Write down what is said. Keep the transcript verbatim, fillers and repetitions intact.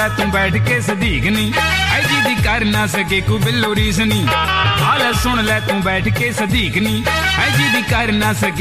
ਲੈ ਤੂੰ बैठ के सदीक नी ऐ जी दी कर ना सके को बिल्लो रीस नी हाल सुन ले तू बैठ के सदीक नी ऐ जी दी कर ना सके